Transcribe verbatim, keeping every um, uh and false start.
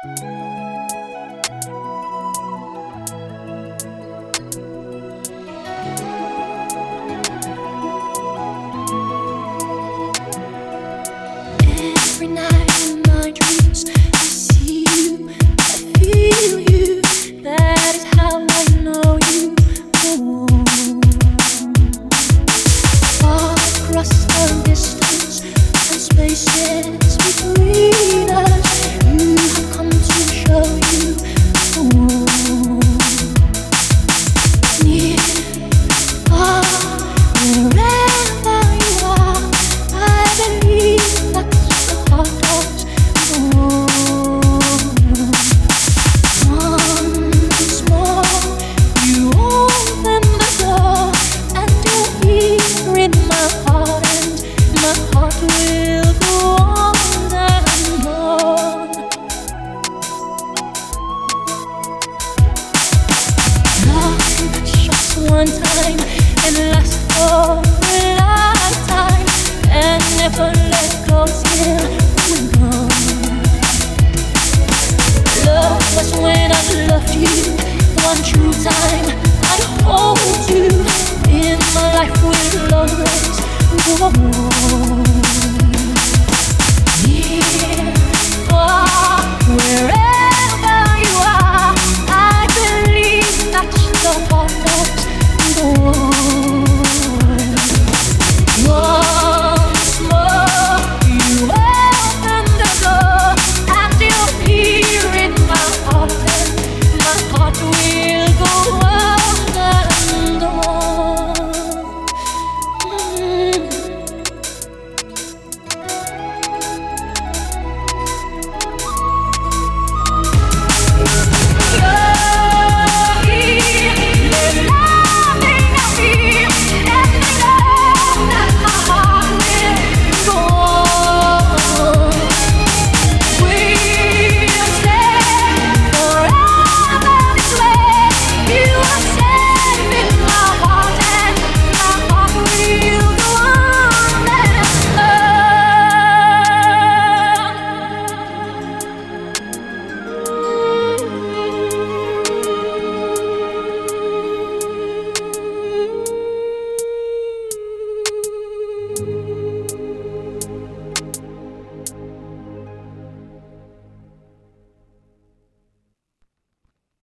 Every night in my dreams, I see you, I feel you. That is how I know you. Oh. Far across the distance and spaces between us, you have come to show you. Oh. Near, far, wherever you are, I believe that's the heart does. Oh. Once more, you open the door, and you're here in my heart, and my heart will go on and on. Love, just one time.